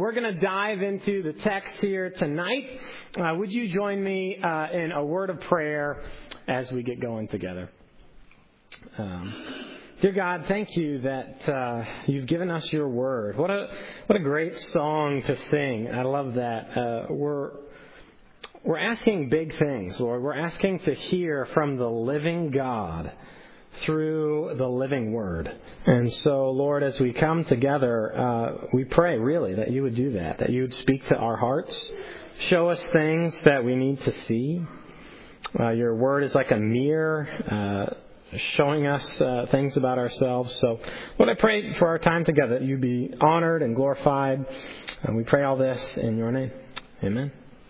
we're going to dive into the text here tonight. Would you join me in a word of prayer as we get going together? Dear God, thank you that you've given us your word. What a great song to sing. I love that. We're asking big things, Lord. We're asking to hear from the living God through the living word. And so, Lord, as we come together, we pray really that you would do that you would speak to our hearts, show us things that we need to see. Your word is like a mirror, showing us things about ourselves. So, Lord, I pray for our time together that you be honored and glorified. And we pray all this in your name. Amen.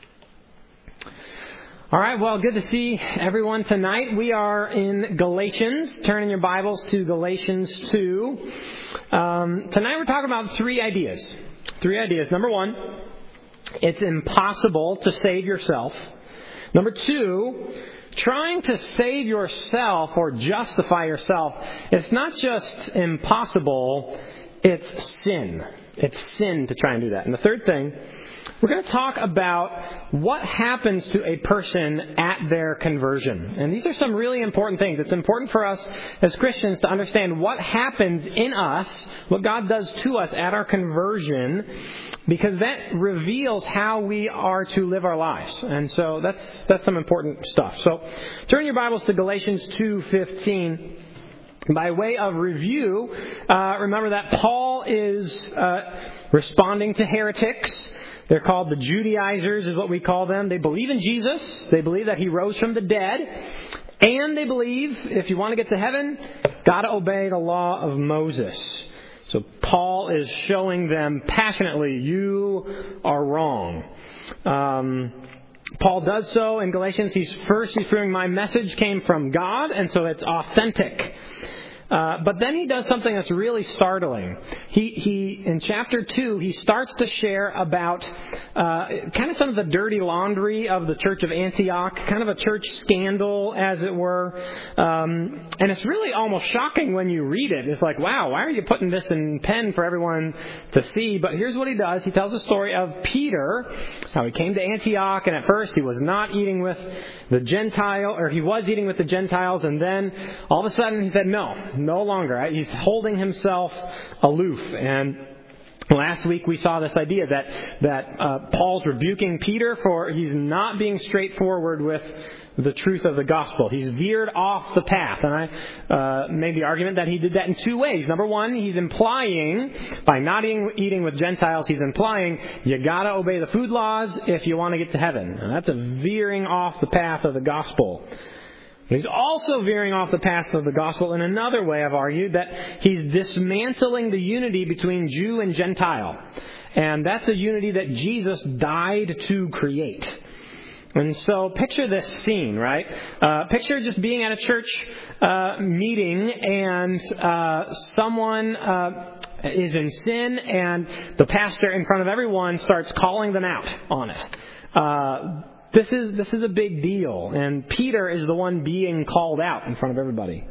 All right, well, good to see everyone tonight. We are in Galatians. Turn in your Bibles to Galatians 2. Tonight we're talking about three ideas. Number one, it's impossible to save yourself. Number two, trying to save yourself or justify yourself, it's not just impossible, it's sin. It's sin to try and do that. And the third thing, we're going to talk about what happens to a person at their conversion. And these are some really important things. It's important for us as Christians to understand what happens in us, what God does to us at our conversion, because that reveals how we are to live our lives. And so that's some important stuff. So turn your Bibles to Galatians 2:15. By way of review, remember that Paul is responding to heretics. They're called the Judaizers, is what we call them. They believe in Jesus. They believe that he rose from the dead. And they believe, if you want to get to heaven, got to obey the law of Moses. So Paul is showing them passionately, you are wrong. Paul does so in Galatians. He's first referring, my message came from God, and so it's authentic. But then he does something that's really startling. He in chapter 2, he starts to share about kind of some of the dirty laundry of the church of Antioch, kind of a church scandal, as it were. And it's really almost shocking when you read it. It's like, wow, why are you putting this in pen for everyone to see? But here's what he does. He tells the story of Peter, how he came to Antioch, and at first he was not eating with the Gentile, or he was eating with the Gentiles, and then all of a sudden he said, no longer. He's holding himself aloof. And last week we saw this idea that Paul's rebuking Peter for he's not being straightforward with the truth of the gospel. He's veered off the path. And I made the argument that he did that in two ways. Number one, he's implying, by not eating with Gentiles, he's implying you got to obey the food laws if you want to get to heaven. And that's a veering off the path of the gospel. He's also veering off the path of the gospel in another way. I've argued that he's dismantling the unity between Jew and Gentile. And that's a unity that Jesus died to create. And so picture this scene, right? Picture just being at a church meeting and someone is in sin and the pastor in front of everyone starts calling them out on it. This is a big deal, and Peter is the one being called out in front of everybody.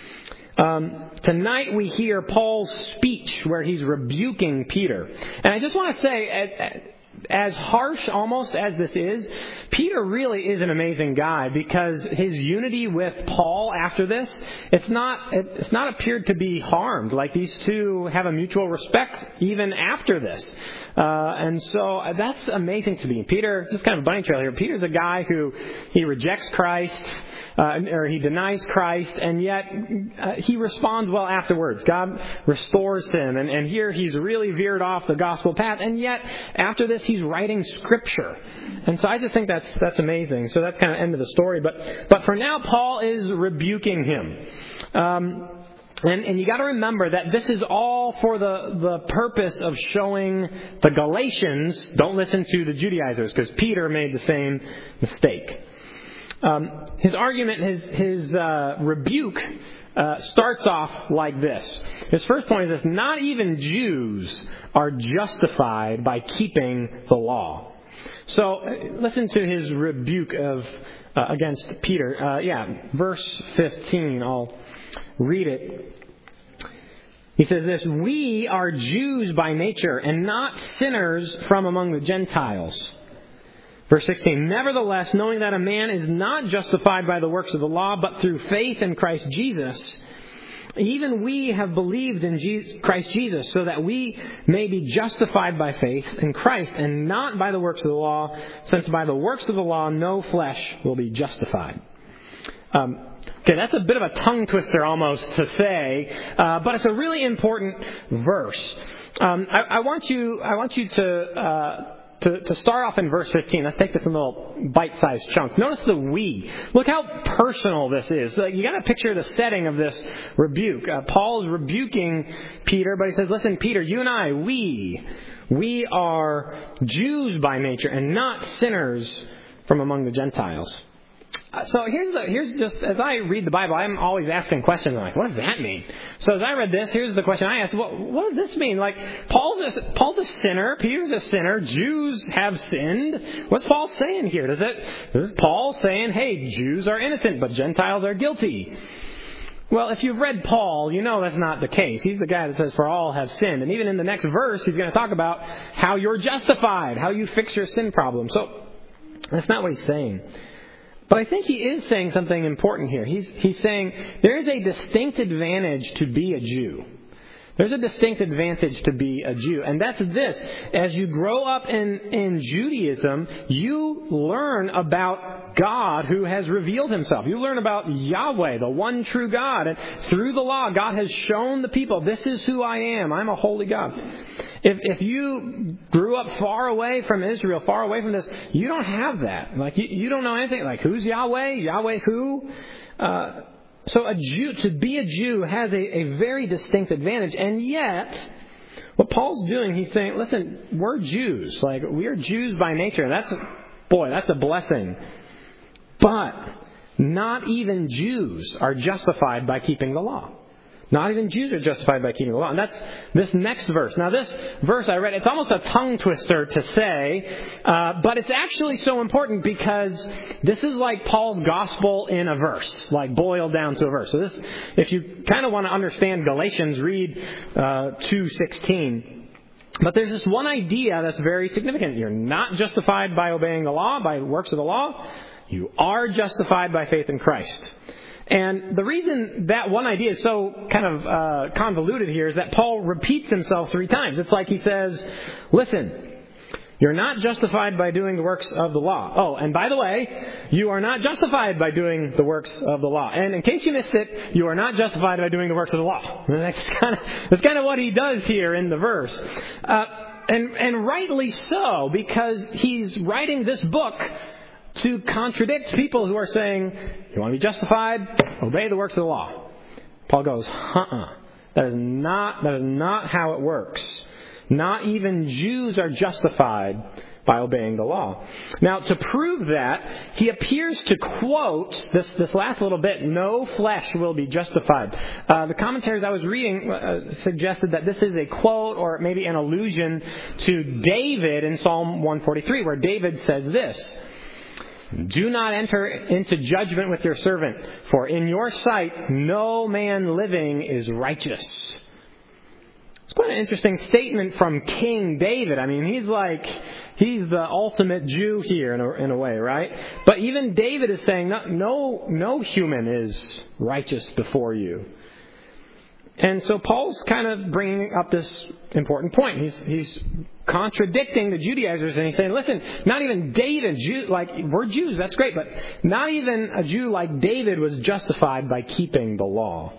Tonight we hear Paul's speech where he's rebuking Peter. And I just want to say, as harsh almost as this is, Peter really is an amazing guy, because his unity with Paul after this, it's not appeared to be harmed. Like, these two have a mutual respect even after this. And so that's amazing to me. Peter, just kind of a bunny trail here. Peter's a guy who he rejects Christ, or he denies Christ, and yet he responds well afterwards. God restores him, and here he's really veered off the gospel path, and yet after this he's writing scripture. And so I just think that's amazing. So that's kind of end of the story. But for now, Paul is rebuking him. And you got to remember that this is all for the purpose of showing the Galatians, don't listen to the Judaizers, because Peter made the same mistake. His argument, his rebuke, starts off like this. His first point is this: not even Jews are justified by keeping the law. So listen to his rebuke against Peter. Verse 15. I'll read it. He says this, we are Jews by nature and not sinners from among the Gentiles. Verse 16, nevertheless, knowing that a man is not justified by the works of the law, but through faith in Christ Jesus, even we have believed in Christ Jesus, so that we may be justified by faith in Christ, and not by the works of the law, since by the works of the law no flesh will be justified. Okay, that's a bit of a tongue twister almost to say, but it's a really important verse. I want you to start off in verse 15. Let's take this in little bite-sized chunks. Notice the we. Look how personal this is. You got to picture the setting of this rebuke. Paul is rebuking Peter, but he says, listen, Peter, you and I, we are Jews by nature and not sinners from among the Gentiles. So here's just, as I read the Bible, I'm always asking questions like, what does that mean? So as I read this, here's the question I asked, what does this mean? Like, Paul's a sinner, Peter's a sinner, Jews have sinned. What's Paul saying here? Is Paul saying, hey, Jews are innocent, but Gentiles are guilty? Well, if you've read Paul, you know that's not the case. He's the guy that says, for all have sinned. And even in the next verse, he's going to talk about how you're justified, how you fix your sin problem. So that's not what he's saying. But I think he is saying something important here. He's saying there is a distinct advantage to be a Jew. There's a distinct advantage to be a Jew. And that's this. As you grow up in Judaism, you learn about God who has revealed himself. You learn about Yahweh, the one true God. And through the law, God has shown the people, this is who I am. I'm a holy God. If you grew up far away from Israel, far away from this, you don't have that. Like, you don't know anything. Like, who's Yahweh? Yahweh who? So to be a Jew has a very distinct advantage. And yet, what Paul's doing, he's saying, listen, we're Jews. Like, we are Jews by nature. And that's a blessing. But not even Jews are justified by keeping the law. Not even Jews are justified by keeping the law. And that's this next verse. Now, this verse I read, it's almost a tongue twister to say, but it's actually so important because this is like Paul's gospel in a verse, like boiled down to a verse. So this, if you kind of want to understand Galatians, read 2:16. But there's this one idea that's very significant. You're not justified by obeying the law, by works of the law. You are justified by faith in Christ. And the reason that one idea is so kind of convoluted here is that Paul repeats himself 3 times. It's like he says, listen, you're not justified by doing the works of the law. Oh, and by the way, you are not justified by doing the works of the law. And in case you missed it, you are not justified by doing the works of the law. And that's kind of what he does here in the verse. And rightly so, because he's writing this book to contradict people who are saying, you want to be justified? Obey the works of the law. Paul goes, That is not how it works. Not even Jews are justified by obeying the law. Now, to prove that, he appears to quote this last little bit, no flesh will be justified. The commentaries I was reading suggested that this is a quote or maybe an allusion to David in Psalm 143, where David says this, do not enter into judgment with your servant, for in your sight no man living is righteous. It's quite an interesting statement from King David. I mean, he's the ultimate Jew here in a way, right? But even David is saying, no human is righteous before you. And so Paul's kind of bringing up this important point. He's contradicting the Judaizers, and he's saying, listen, not even David, we're Jews, that's great, but not even a Jew like David was justified by keeping the law.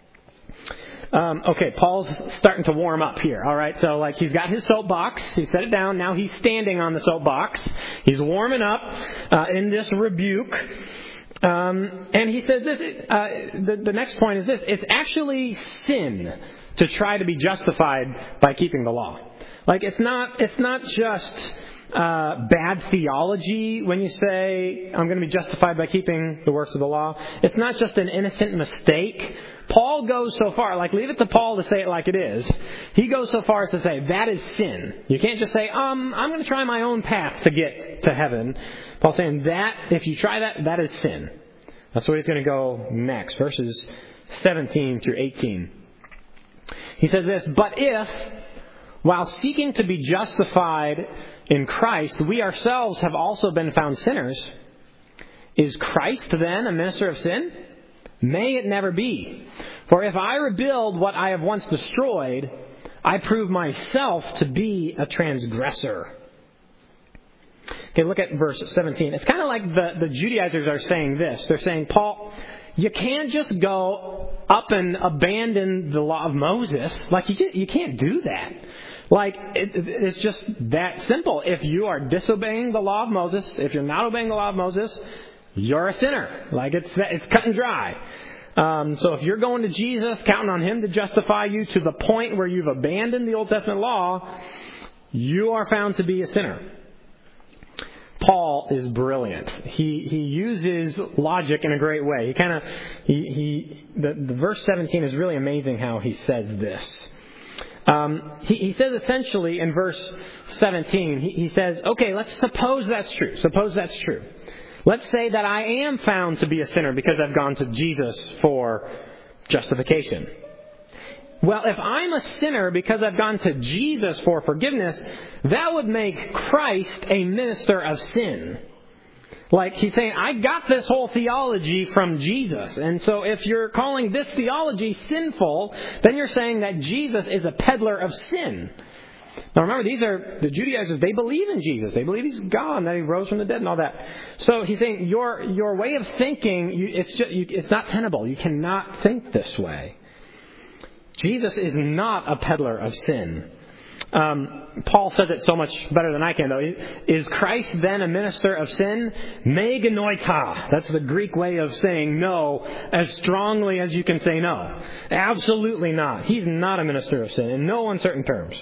Okay, Paul's starting to warm up here, all right? So, he's got his soapbox. He set it down. Now he's standing on the soapbox. He's warming up in this rebuke. And he says this, the next point is this, it's actually sin to try to be justified by keeping the law. It's not just bad theology when you say, I'm going to be justified by keeping the works of the law. It's not just an innocent mistake. Paul goes so far, leave it to Paul to say it like it is. He goes so far as to say, that is sin. You can't just say, I'm going to try my own path to get to heaven. Paul's saying that, if you try that is sin. That's where he's going to go next, verses 17 through 18. He says this, "But if, while seeking to be justified in Christ, we ourselves have also been found sinners, is Christ then a minister of sin? May it never be. For if I rebuild what I have once destroyed, I prove myself to be a transgressor." Okay, look at verse 17. It's kind of like the Judaizers are saying this. They're saying, Paul, you can't just go up and abandon the law of Moses. Like, you can't do that. Like, it's just that simple. If you are disobeying the law of Moses, if you're not obeying the law of Moses, you're a sinner. Like, it's cut and dry. So if you're going to Jesus, counting on Him to justify you to the point where you've abandoned the Old Testament law, you are found to be a sinner. Paul is brilliant. He uses logic in a great way. The verse 17 is really amazing how he says this. He says essentially in verse 17, he says, okay, let's suppose that's true. Suppose that's true. Let's say that I am found to be a sinner because I've gone to Jesus for justification. Well, if I'm a sinner because I've gone to Jesus for forgiveness, that would make Christ a minister of sin. Like, he's saying, I got this whole theology from Jesus. And so if you're calling this theology sinful, then you're saying that Jesus is a peddler of sin. Now remember, these are the Judaizers. They believe in Jesus. They believe He's God and that He rose from the dead and all that. So he's saying your way of thinking, it's not tenable. You cannot think this way. Jesus is not a peddler of sin. Paul says it so much better than I can, though. Is Christ then a minister of sin? Me genoita. That's the Greek way of saying no as strongly as you can say no. Absolutely not. He's not a minister of sin in no uncertain terms.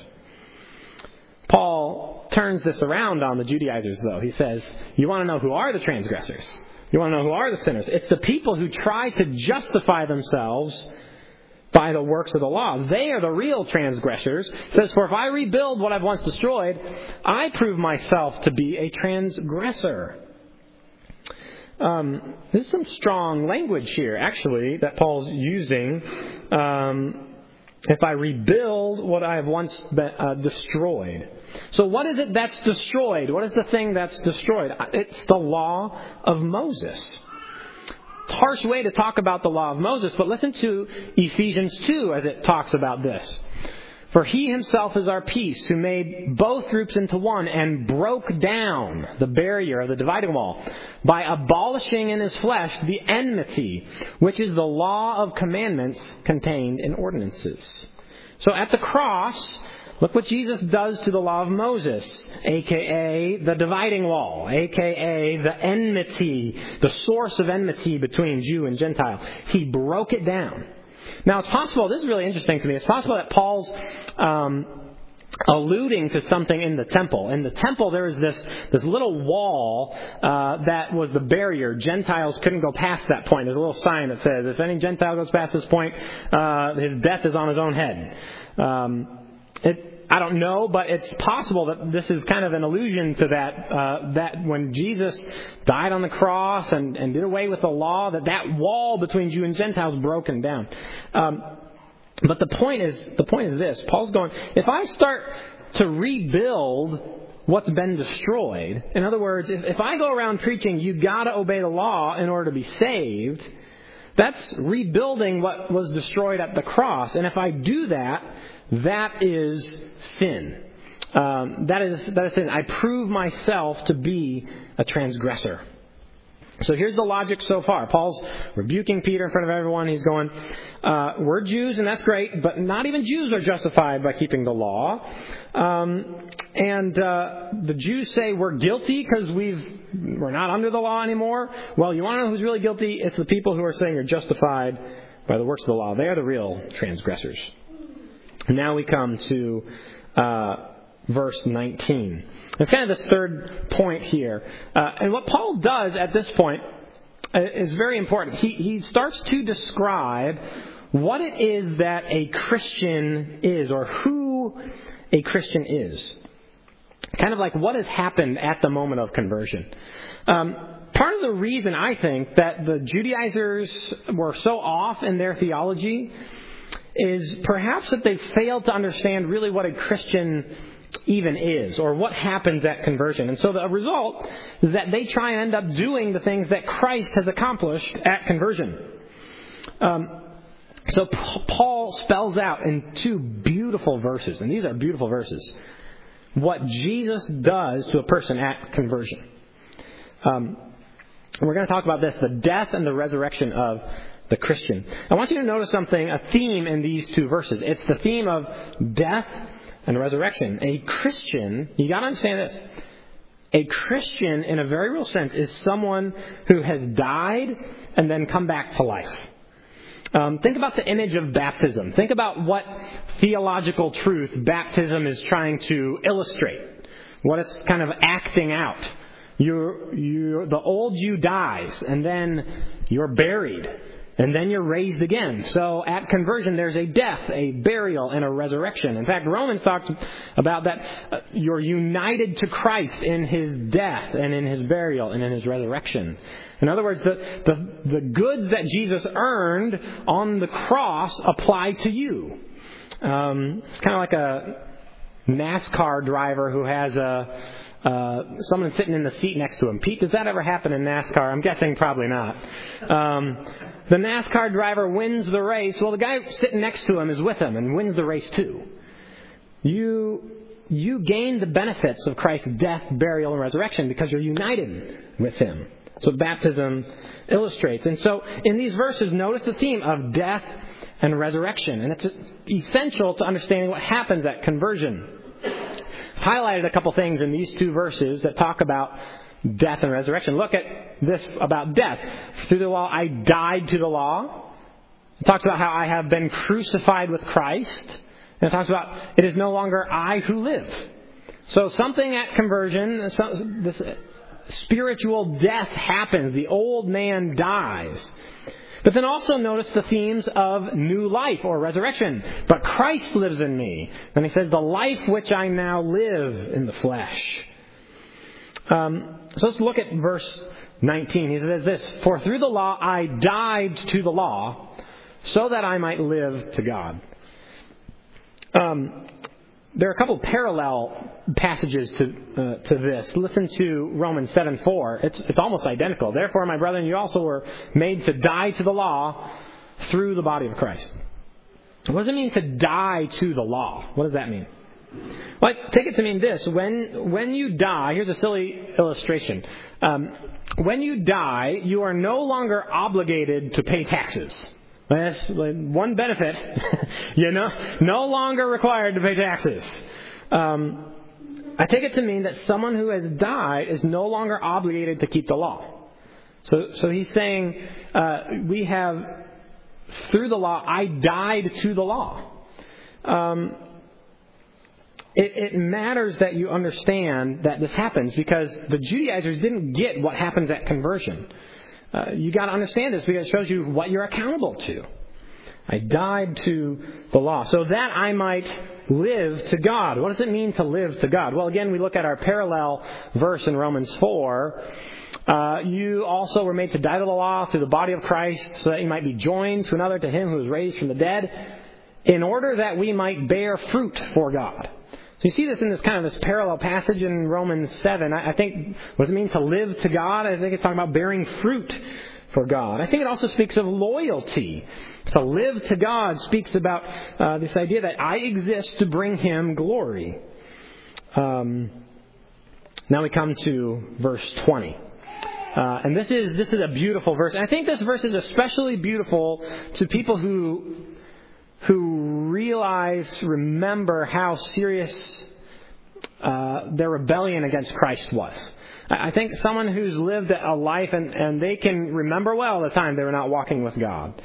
Paul turns this around on the Judaizers, though. He says, you want to know who are the transgressors? You want to know who are the sinners? It's the people who try to justify themselves by the works of the law. They are the real transgressors. It says, for if I rebuild what I've once destroyed, I prove myself to be a transgressor. There's some strong language here, actually, that Paul's using. If I rebuild what I have once destroyed. So what is it that's destroyed? What is the thing that's destroyed? It's the law of Moses. It's a harsh way to talk about the law of Moses, but listen to Ephesians 2 as it talks about this. For He Himself is our peace, who made both groups into one and broke down the barrier of the dividing wall by abolishing in His flesh the enmity, which is the law of commandments contained in ordinances. So at the cross, look what Jesus does to the law of Moses, a.k.a. the dividing wall, a.k.a. the enmity, the source of enmity between Jew and Gentile. He broke it down. Now, it's possible, this is really interesting to me, it's possible that Paul's alluding to something in the temple. In the temple, there was this little wall that was the barrier. Gentiles couldn't go past that point. There's a little sign that says, if any Gentile goes past this point, his death is on his own head. I don't know, but it's possible that this is kind of an allusion to that when Jesus died on the cross and did away with the law, that wall between Jew and Gentiles broken down. But the point is this. Paul's going, if I start to rebuild what's been destroyed, in other words, if I go around preaching you got to obey the law in order to be saved, that's rebuilding what was destroyed at the cross. And if I do that, that is sin. That is sin. I prove myself to be a transgressor. So here's the logic so far. Paul's rebuking Peter in front of everyone. He's going, we're Jews, and that's great, but not even Jews are justified by keeping the law. And the Jews say we're guilty because we're not under the law anymore. Well, you want to know who's really guilty? It's the people who are saying you're justified by the works of the law. They are the real transgressors. Now we come to verse 19. It's kind of this third point here. And what Paul does at this point is very important. He starts to describe what it is that a Christian is, or who a Christian is. Kind of like what has happened at the moment of conversion. Part of the reason I think that the Judaizers were so off in their theology is perhaps that they failed to understand really what a Christian even is, or what happens at conversion. And so the result is that they try and end up doing the things that Christ has accomplished at conversion. So Paul spells out in 2 beautiful verses, and these are beautiful verses, what Jesus does to a person at conversion. We're going to talk about this, the death and the resurrection of the Christian. I want you to notice something, a theme in these 2 verses. It's the theme of death and resurrection. A Christian, you got to understand this. A Christian, in a very real sense, is someone who has died and then come back to life. Think about the image of baptism. Think about what theological truth baptism is trying to illustrate. What it's kind of acting out. The old you dies, and then you're buried, and then you're raised again. So at conversion, there's a death, a burial, and a resurrection. In fact, Romans talks about that you're united to Christ in His death and in His burial and in His resurrection. In other words, the goods that Jesus earned on the cross apply to you. It's kind of like a NASCAR driver who has someone sitting in the seat next to him. Pete, does that ever happen in NASCAR? I'm guessing probably not. The NASCAR driver wins the race. Well, the guy sitting next to him is with him and wins the race too. You gain the benefits of Christ's death, burial, and resurrection because you're united with Him. That's what baptism illustrates. And so in these verses, notice the theme of death and resurrection. And it's essential to understanding what happens at conversion. I've highlighted a couple things in these 2 verses that talk about death and resurrection. Look at this about death. Through the law, I died to the law. It talks about how I have been crucified with Christ. And it talks about it is no longer I who live. So something at conversion, this spiritual death happens. The old man dies. But then also notice the themes of new life or resurrection. But Christ lives in me. And he says, the life which I now live in the flesh. So let's look at verse 19. He says this, for through the law I died to the law, so that I might live to God. There are a couple parallel passages to this. Listen to Romans 7:4. It's almost identical. Therefore, my brethren, you also were made to die to the law through the body of Christ. What does it mean to die to the law? What does that mean? Well, I take it to mean this. When you die, here's a silly illustration. When you die, you are no longer obligated to pay taxes. That's one benefit. You're no longer required to pay taxes. I take it to mean that someone who has died is no longer obligated to keep the law. So he's saying, we have, through the law, I died to the law. It matters that you understand that this happens because the Judaizers didn't get what happens at conversion. You got to understand this because it shows you what you're accountable to. I died to the law so that I might live to God. What does it mean to live to God? Well, again, we look at our parallel verse in Romans 4. You also were made to die to the law through the body of Christ so that you might be joined to another, to Him who was raised from the dead, in order that we might bear fruit for God. So you see this in this parallel passage in Romans 7. I think, what does it mean to live to God? I think it's talking about bearing fruit for God. I think it also speaks of loyalty. To live to God speaks about this idea that I exist to bring Him glory. Now we come to verse 20. And this is a beautiful verse. And I think this verse is especially beautiful to people who remember how serious their rebellion against Christ was. I think someone who's lived a life and they can remember well the time they were not walking with God.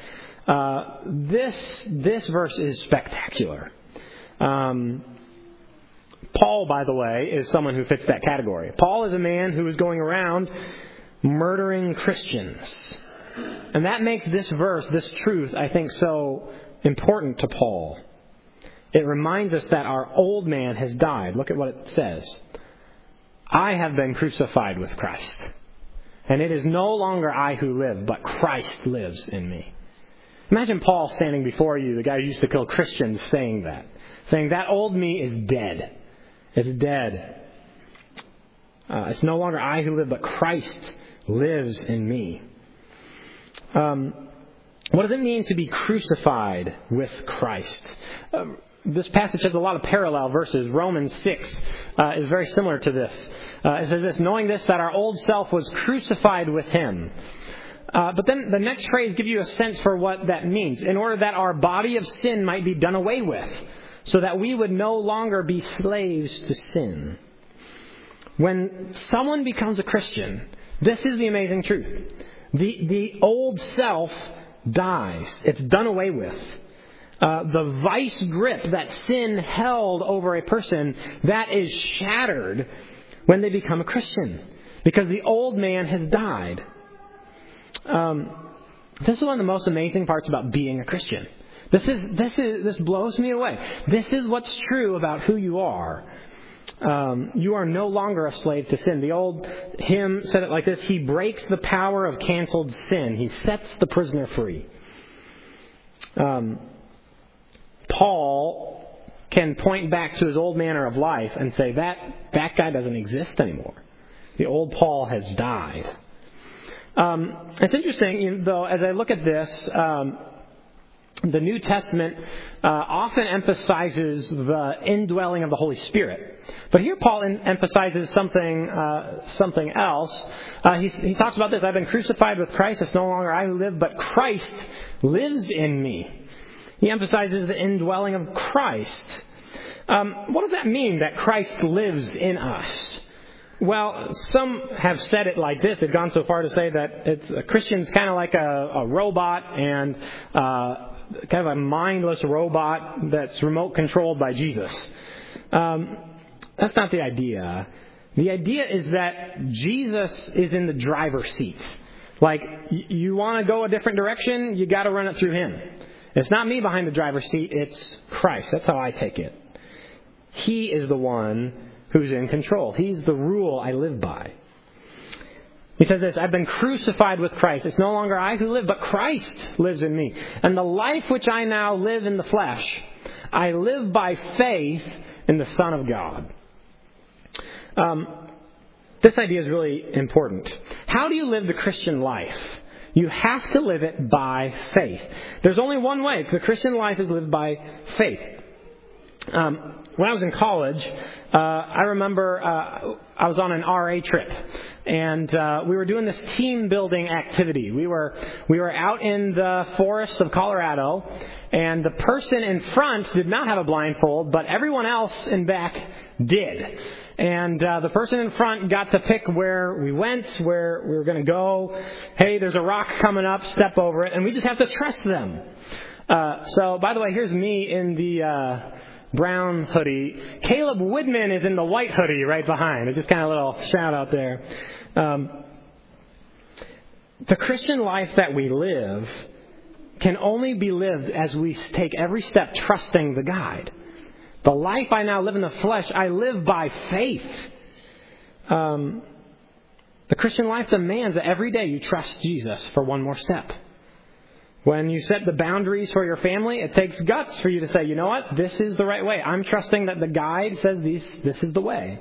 This verse is spectacular. Paul, by the way, is someone who fits that category. Paul is a man who is going around murdering Christians. And that makes this verse, this truth, I think, so important to Paul. It reminds us that our old man has died. Look at what it says. I have been crucified with Christ. And it is no longer I who live, but Christ lives in me. Imagine Paul standing before you, the guy who used to kill Christians, saying that old me is dead. It's dead. It's no longer I who live, but Christ lives in me. What does it mean to be crucified with Christ? This passage has a lot of parallel verses. Romans 6 is very similar to this. It says this, knowing this, that our old self was crucified with him. But then the next phrase gives you a sense for what that means. In order that our body of sin might be done away with, so that we would no longer be slaves to sin. When someone becomes a Christian, this is the amazing truth. The old self dies. It's done away with. The vice grip that sin held over a person, that is shattered when they become a Christian. Because the old man has died. This is one of the most amazing parts about being a Christian. This blows me away. This is what's true about who you are. You are no longer a slave to sin. The old hymn said it like this: He breaks the power of canceled sin. He sets the prisoner free. Paul can point back to his old manner of life and say that guy doesn't exist anymore. The old Paul has died. It's interesting, though, as I look at this, the New Testament often emphasizes the indwelling of the Holy Spirit. But here Paul emphasizes something else. He talks about this: I've been crucified with Christ. It's no longer I who live, but Christ lives in me. He emphasizes the indwelling of Christ. What does that mean, that Christ lives in us? Well, some have said it like this. They've gone so far to say that a Christian's kind of like a robot, and kind of a mindless robot that's remote controlled by Jesus. That's not the idea. The idea is that Jesus is in the driver's seat. Like, you want to go a different direction, you got to run it through him. It's not me behind the driver's seat, it's Christ. That's how I take it. He is the one who's in control. He's the rule I live by. He says this: I've been crucified with Christ. It's no longer I who live, but Christ lives in me. And the life which I now live in the flesh, I live by faith in the Son of God. This idea is really important. How do you live the Christian life? You have to live it by faith. There's only one way, because the Christian life is lived by faith. When I was in college, I remember I was on an RA trip, and we were doing this team building activity. We were out in the forests of Colorado, and the person in front did not have a blindfold, but everyone else in back did. And the person in front got to pick where we went, where we were going to go. Hey, there's a rock coming up, step over it, and we just have to trust them. So, by the way, here's me in the brown hoodie. Caleb Widman is in the white hoodie right behind. It's just kind of a little shout out there. The Christian life that we live can only be lived as we take every step trusting the guide. The life I now live in the flesh, I live by faith. The Christian life demands that every day you trust Jesus for one more step. When you set the boundaries for your family, it takes guts for you to say, you know what, this is the right way. I'm trusting that the guide says this is the way.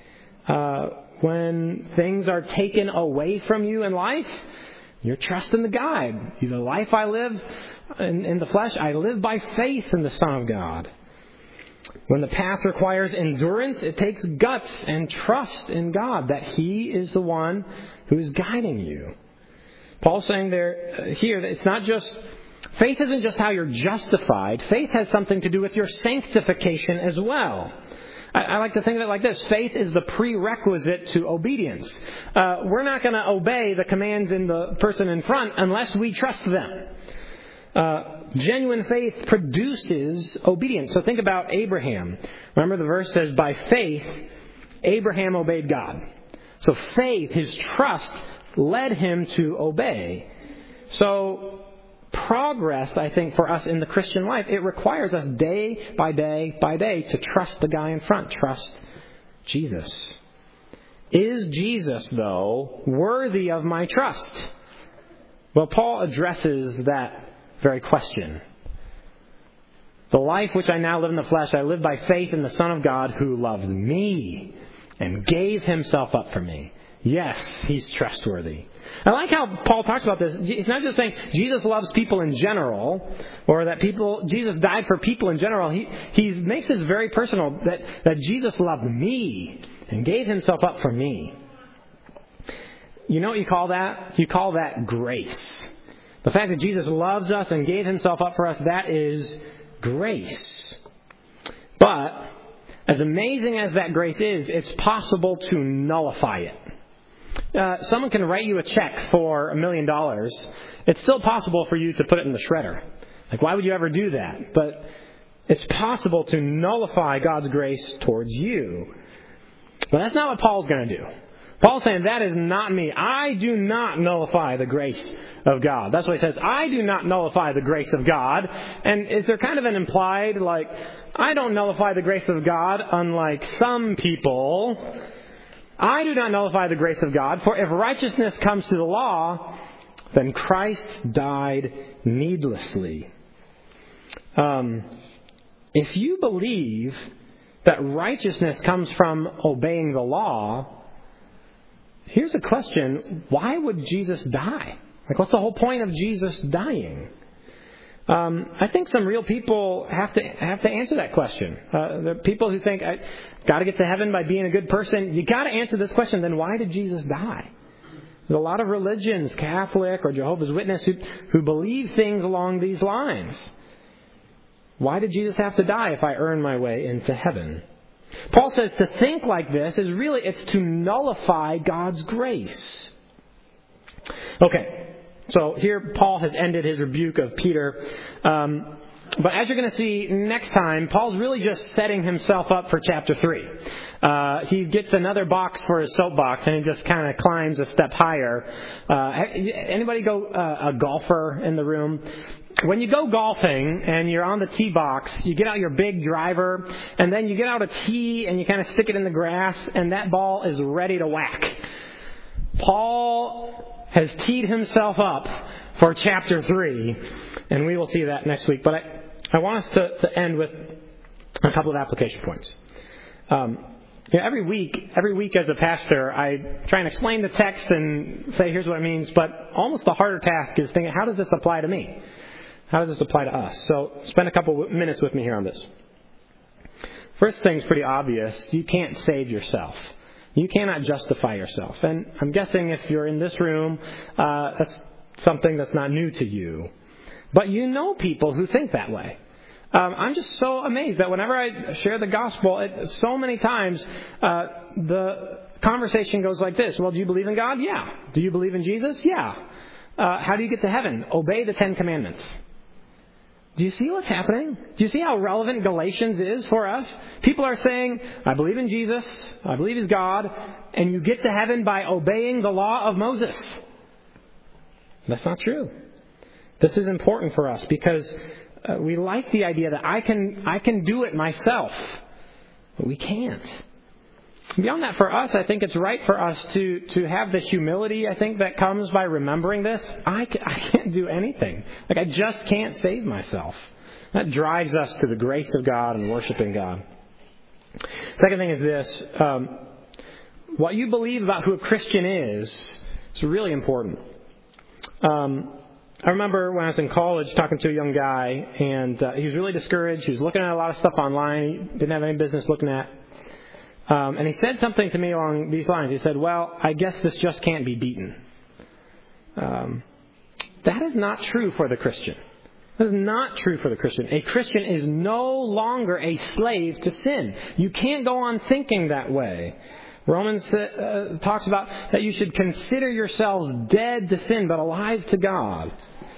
When things are taken away from you in life, you're trusting the guide. The life I live in the flesh, I live by faith in the Son of God. When the path requires endurance, it takes guts and trust in God that He is the one who is guiding you. Paul's saying here that it's not just, faith isn't just how you're justified. Faith has something to do with your sanctification as well. I like to think of it like this: faith is the prerequisite to obedience. We're not going to obey the commands in the person in front unless we trust them. Genuine faith produces obedience. So think about Abraham. Remember, the verse says, by faith, Abraham obeyed God. So faith, his trust, led him to obey. So progress, I think, for us in the Christian life, it requires us day by day by day to trust the guy in front. Trust Jesus. Is Jesus, though, worthy of my trust? Well, Paul addresses that very question. The life which I now live in the flesh, I live by faith in the Son of God who loved me and gave himself up for me. Yes, he's trustworthy. I like how Paul talks about this. He's not just saying Jesus loves people in general, or that Jesus died for people in general. He makes this very personal, that Jesus loved me and gave himself up for me. You know what you call that? You call that grace. The fact that Jesus loves us and gave himself up for us, that is grace. But as amazing as that grace is, it's possible to nullify it. Someone can write you a check for $1 million. It's still possible for you to put it in the shredder. Like, why would you ever do that? But it's possible to nullify God's grace towards you. But that's not what Paul's going to do. Paul's saying, that is not me. I do not nullify the grace of God. That's what he says. I do not nullify the grace of God. And is there kind of an implied, like, I don't nullify the grace of God, unlike some people. I do not nullify the grace of God, for if righteousness comes to the law, then Christ died needlessly. If you believe that righteousness comes from obeying the law, here's a question. Why would Jesus die? Like, what's the whole point of Jesus dying? I think some real people have to answer that question. There are people who think, I got to get to heaven by being a good person. You got to answer this question. Then why did Jesus die? There's a lot of religions, Catholic or Jehovah's Witness, who believe things along these lines. Why did Jesus have to die if I earn my way into heaven? Paul says to think like this is really, it's to nullify God's grace. Okay. So here Paul has ended his rebuke of Peter. But as you're going to see next time, Paul's really just setting himself up for chapter 3. He gets another box for his soapbox, and he just kind of climbs a step higher. Anybody go a golfer in the room? When you go golfing and you're on the tee box, you get out your big driver, and then you get out a tee and you kind of stick it in the grass, and that ball is ready to whack. Paul has teed himself up for chapter 3, and we will see that next week. But I want us to end with a couple of application points. Every week as a pastor, I try and explain the text and say, here's what it means. But almost the harder task is thinking, how does this apply to me? How does this apply to us? So spend a couple minutes with me here on this. First thing's pretty obvious. You can't save yourself. You cannot justify yourself. And I'm guessing if you're in this room, that's something that's not new to you. But you know people who think that way. I'm just so amazed that whenever I share the gospel, so many times the conversation goes like this. Well, do you believe in God? Yeah. Do you believe in Jesus? Yeah. How do you get to heaven? Obey the 10 Commandments. Do you see what's happening? Do you see how relevant Galatians is for us? People are saying, I believe in Jesus, I believe He's God, and you get to heaven by obeying the law of Moses. That's not true. This is important for us because we like the idea that I can do it myself, but we can't. Beyond that, for us, I think it's right for us to have the humility, I think, that comes by remembering this. I can't do anything. Like, I just can't save myself. That drives us to the grace of God and worshiping God. Second thing is this. What you believe about who a Christian is really important. I remember when I was in college talking to a young guy, and he was really discouraged. He was looking at a lot of stuff online he didn't have any business looking at. And he said something to me along these lines. He said, well, I guess this just can't be beaten. That is not true for the Christian. That is not true for the Christian. A Christian is no longer a slave to sin. You can't go on thinking that way. Romans talks about that you should consider yourselves dead to sin, but alive to God.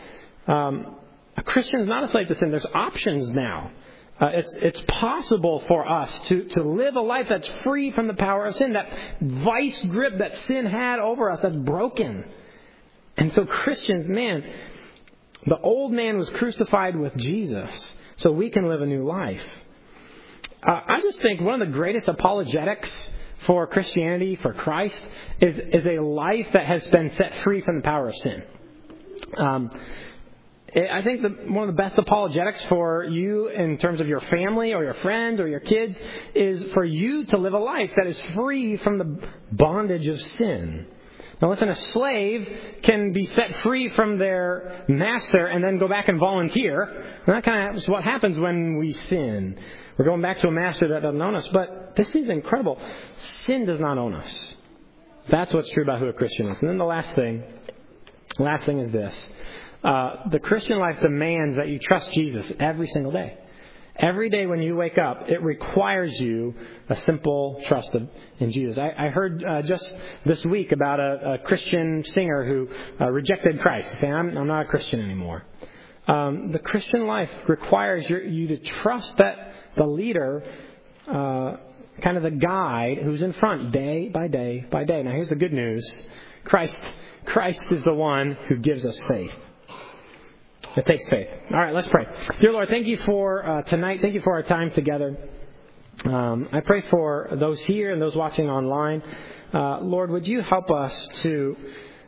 A Christian is not a slave to sin. There's options now. It's possible for us to live a life that's free from the power of sin. That vice grip that sin had over us, that's broken. And so Christians, man, the old man was crucified with Jesus so we can live a new life. I just think one of the greatest apologetics for Christianity, for Christ, is a life that has been set free from the power of sin. I think one of the best apologetics for you in terms of your family or your friends or your kids is for you to live a life that is free from the bondage of sin. Now listen, a slave can be set free from their master and then go back and volunteer. And that kind of is what happens when we sin. We're going back to a master that doesn't own us. But this is incredible. Sin does not own us. That's what's true about who a Christian is. And then the last thing is this. The Christian life demands that you trust Jesus every single day. Every day when you wake up, it requires you a simple trust in Jesus. I heard just this week about a Christian singer who rejected Christ, saying, I'm not a Christian anymore. The Christian life requires you to trust that the leader, kind of the guide who's in front day by day by day. Now here's the good news. Christ is the one who gives us faith. It takes faith. All right, let's pray. Dear Lord, thank you for tonight. Thank you for our time together. I pray for those here and those watching online. Lord, would you help us to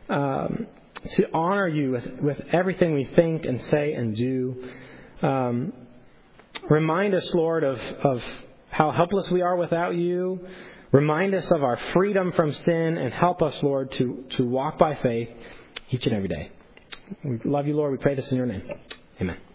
honor you with everything we think and say and do. Remind us, Lord, of how helpless we are without you. Remind us of our freedom from sin and help us, Lord, to walk by faith each and every day. We love you, Lord. We pray this in your name. Amen.